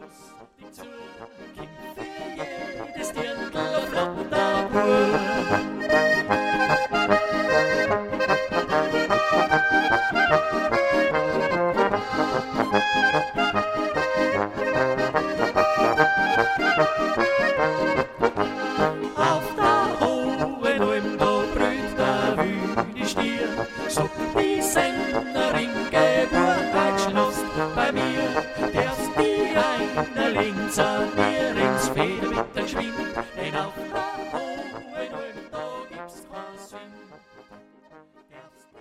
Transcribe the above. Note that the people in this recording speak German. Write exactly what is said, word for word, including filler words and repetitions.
lustig zu, Kind für jedes Dirndl ein flotter Bub. Auf der hohen Alm, da brüht der wilde Stier, sucht die Sennerin Geburtstagsschloss. Bei mir darfst die eine links an mir ins Federwitter geschwind, denn auf der hohen Alm, da gibt's kein Swing.